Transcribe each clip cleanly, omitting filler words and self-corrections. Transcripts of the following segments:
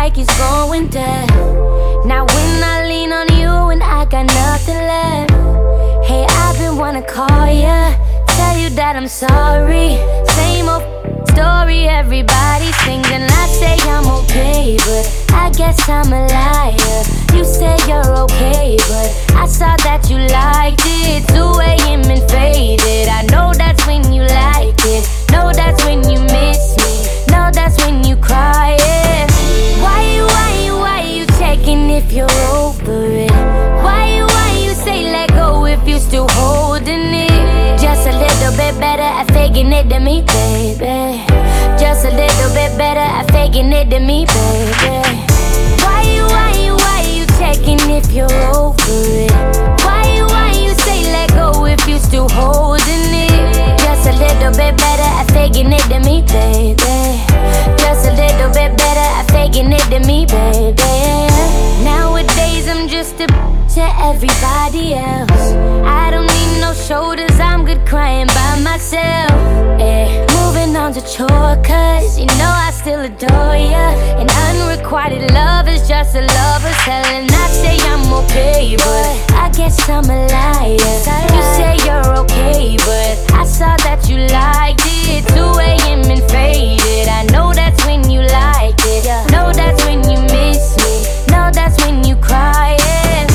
like it's going down. Now when I lean on you and I got nothing left, hey, I've been wanna call ya, tell you that I'm sorry. Same old story, everybody sings and I say I'm okay, but I guess I'm a liar. You say you're okay, but I saw that you liked it. 2 AM and faded. I know that's when you like it. Know that's when you miss me. Know that's when you cry. Yeah. Why you checking if you're over it? Why you say let go if you still holding it? Just a little bit better at faking it than me, baby. Just a little bit better at faking it than me, baby. Why you checking if you're over it? Why you say let go if you still holding it? Just a little bit better at faking it than me, baby. Just a little bit better at faking it than me, baby. Nowadays I'm just a to everybody else. I don't need no shoulders, I'm good crying by myself. Moving on to chore, cause you know I still adore ya. And unrequited love is just a lover's hell. And I say I'm okay, but I guess I'm a liar. You say you're okay, but I saw that you liked it. 2 AM and faded. I know that's when you like it. Know that's when you miss me. Know that's when you cry. Yeah.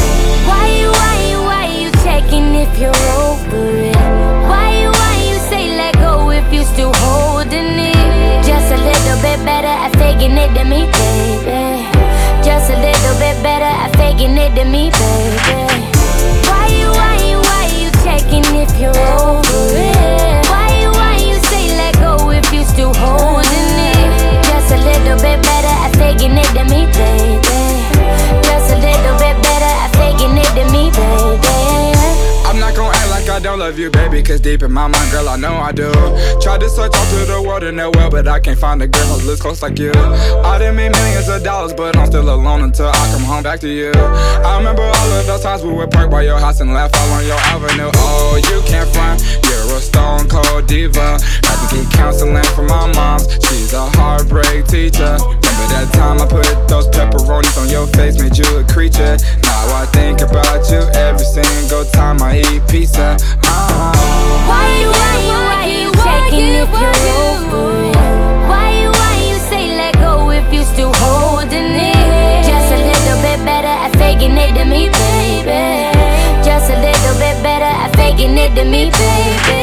Why you checking if you're over it? Why you say let go if you still holding it? Just a little bit better at faking it than me, baby. Just a little bit better at faking it than me, baby. Why you checking if you're over it? Why you say let go if you still holding it? Just a little bit better at faking it than me, baby. Just a little bit better at faking it than me, baby. I'm not gon' act like I don't love you, baby, cause deep in my mind, girl, I know I do. Tried to search all through the world in that well, but I can't find a girl who looks close like you. I done made millions of dollars, but I'm still alone until I come home back to you. I remember all of those times we would park by your house and laugh all on your avenue. Oh, you can't front, you're a stone cold diva. Had to get counseling from my mom, she's a heartbreak teacher. Remember that time I put those pepperonis on your face, made you a creature. Now I think about you every single time I eat pizza. Why you checking if you're over it? Why you say let go if you still holding it? Just a little bit better at faking it than me, baby. Just a little bit better at faking it than me, baby.